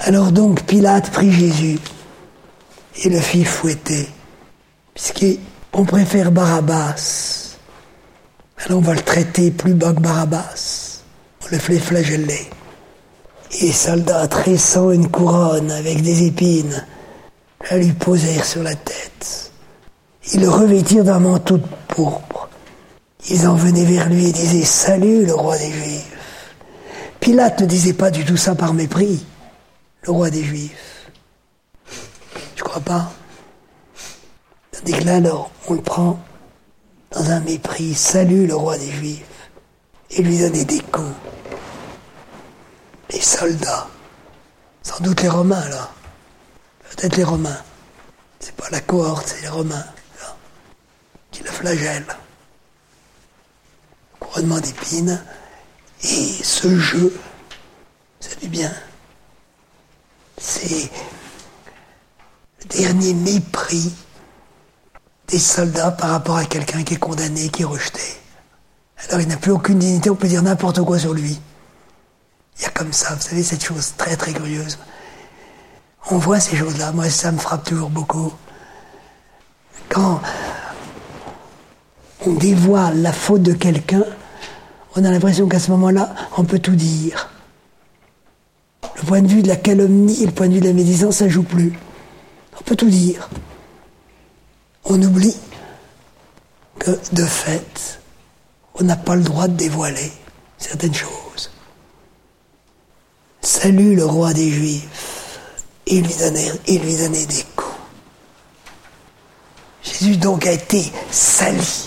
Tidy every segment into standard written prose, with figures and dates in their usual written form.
Alors donc Pilate prit Jésus et le fit fouetter, puisqu'on préfère Barabbas. Alors on va le traiter plus bas que Barabbas. On le fait flageller. Et les soldats, tressant une couronne avec des épines, la lui posèrent sur la tête. Ils le revêtirent d'un manteau de pourpre. Ils en venaient vers lui et disaient « Salut, le roi des Juifs !» Pilate ne disait pas du tout ça par mépris. Le roi des Juifs. Je crois pas. Tandis que là, alors, on le prend dans un mépris. « Salut, le roi des Juifs !» Et lui donnait des coups. Les soldats. Sans doute les Romains, là. Peut-être les Romains. C'est pas la cohorte, c'est les Romains. Là, qui le flagellent. Couronnement d'épines. Et ce jeu, vous savez bien, c'est le dernier mépris des soldats par rapport à quelqu'un qui est condamné, qui est rejeté. Alors il n'a plus aucune dignité, on peut dire n'importe quoi sur lui. Il y a comme ça, vous savez, cette chose très très curieuse. On voit ces choses-là, moi ça me frappe toujours beaucoup. Quand on dévoile la faute de quelqu'un, on a l'impression qu'à ce moment-là, on peut tout dire. Le point de vue de la calomnie et le point de vue de la médisance, ça ne joue plus. On peut tout dire. On oublie que, de fait, on n'a pas le droit de dévoiler certaines choses. Salut le roi des Juifs, et lui donnait des coups. Jésus donc a été sali.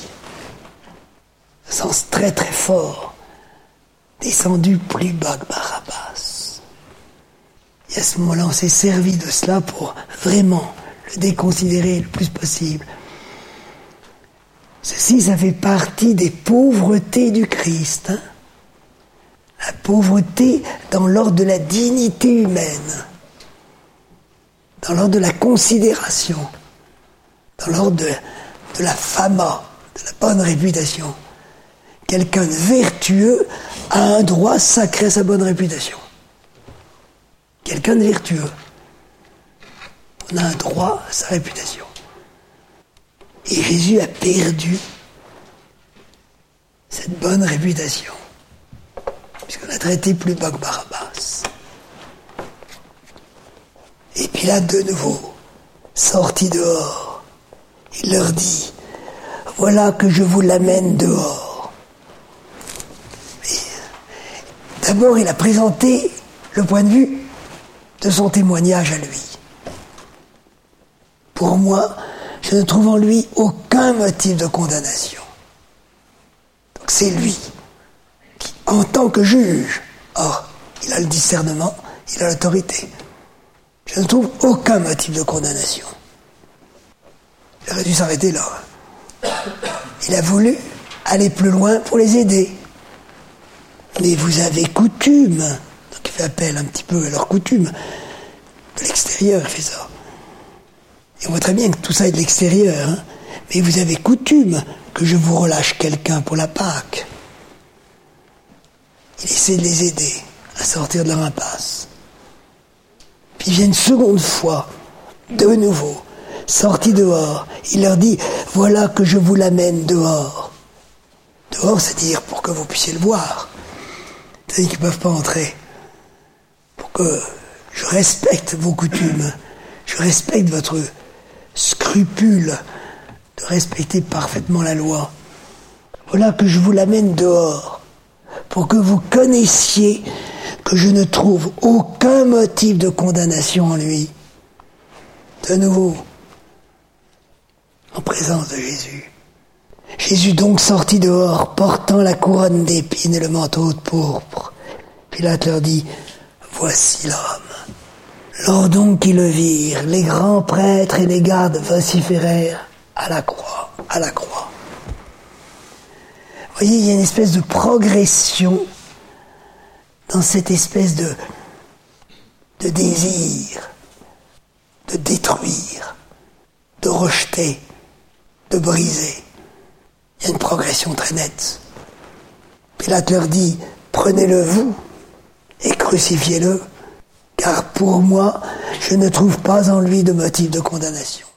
Sens très très fort, descendu plus bas que Barabbas. Et à ce moment-là, on s'est servi de cela pour vraiment le déconsidérer le plus possible. Ceci, ça fait partie des pauvretés du Christ. Hein? La pauvreté dans l'ordre de la dignité humaine, dans l'ordre de la considération, dans l'ordre de la fama, de la bonne réputation. Quelqu'un de vertueux a un droit sacré à sa bonne réputation. Quelqu'un de vertueux. On a un droit à sa réputation. Et Jésus a perdu cette bonne réputation. Puisqu'on a traité plus bas que Barabbas. Et puis là, de nouveau, sorti dehors, il leur dit, voilà que je vous l'amène dehors. D'abord, il a présenté le point de vue de son témoignage à lui. Pour moi, je ne trouve en lui aucun motif de condamnation. Donc c'est lui qui, en tant que juge, or, il a le discernement, il a l'autorité. Je ne trouve aucun motif de condamnation. Il aurait dû s'arrêter là. Il a voulu aller plus loin pour les aider. Mais vous avez coutume, donc il fait appel un petit peu à leur coutume, de l'extérieur, il fait ça. Et on voit très bien que tout ça est de l'extérieur, hein. Mais vous avez coutume que je vous relâche quelqu'un pour la Pâque. Il essaie de les aider à sortir de leur impasse. Puis il vient une seconde fois, de nouveau, sorti dehors, il leur dit, voilà que je vous l'amène dehors. Dehors, c'est-à-dire pour que vous puissiez le voir. C'est-à-dire qu'ils ne peuvent pas entrer. Pour que je respecte vos coutumes, je respecte votre scrupule de respecter parfaitement la loi. Voilà que je vous l'amène dehors, pour que vous connaissiez que je ne trouve aucun motif de condamnation en lui. De nouveau, en présence de Jésus. Jésus donc sortit dehors, portant la couronne d'épines et le manteau de pourpre. Pilate leur dit, voici l'homme. Lors donc qu'ils le virent, les grands prêtres et les gardes vociférèrent, à la croix, à la croix. Vous voyez, il y a une espèce de progression dans cette espèce de désir, de détruire, de rejeter, de briser. Il y a une progression très nette. Pilate leur dit, prenez-le vous et crucifiez-le, car pour moi, je ne trouve pas en lui de motif de condamnation.